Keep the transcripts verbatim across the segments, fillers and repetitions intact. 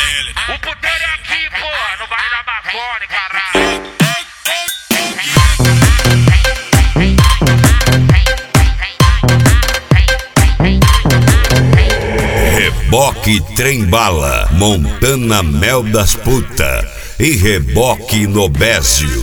O puteiro é aqui, porra, no Vale da Marconi, caralho. Reboque Trem-Bala, Montana Mel das Puta e Reboque Nobésio.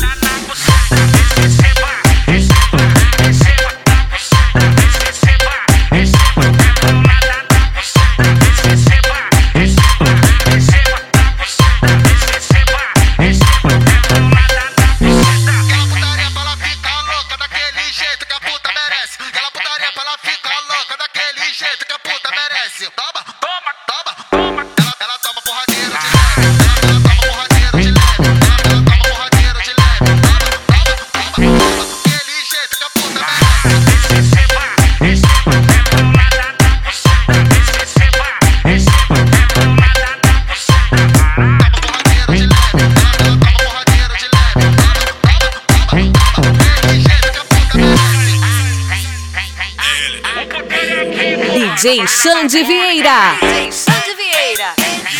Toma, toma, toma, toma. Ela, ela toma porradeiro de leve. Ela, ela toma porradeiro de leve. Ela, ela toma porradeiro de leve. Toma, toma, toma, toma. Aquele jeito que a puta merece. Receba, receba, é paulada na buceta. Receba, receba, é paulada na buceta. Toma porradeiro de leve. Ela, ela toma porradeiro de leve. Toma, toma, toma, toma. Aquele jeito que a puta merece. O puteiro é aqui, D J Xande Vieira. D J Xande Vieira.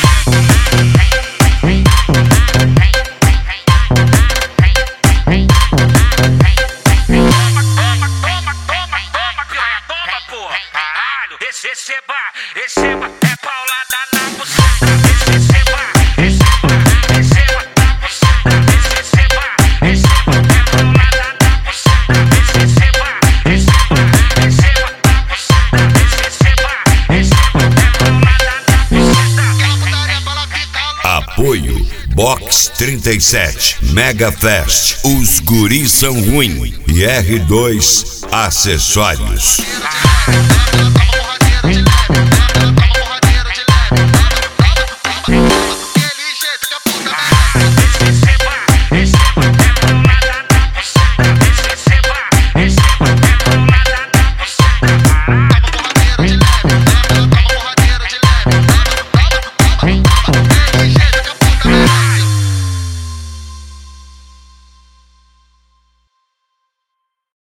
Receba, receba, é paulada na buceta. Receba, receba, receba na buceta. Receba, receba, é paulada na buceta. Receba, receba, receba na buceta. Receba, receba, é paulada na buceta. Aquela putaria pra ela ficar louca. Apoio Box trinta e sete, Mega Fest, Os Guris São Ruim e R dois Acessórios. Receba, receba, é paulada na buceta.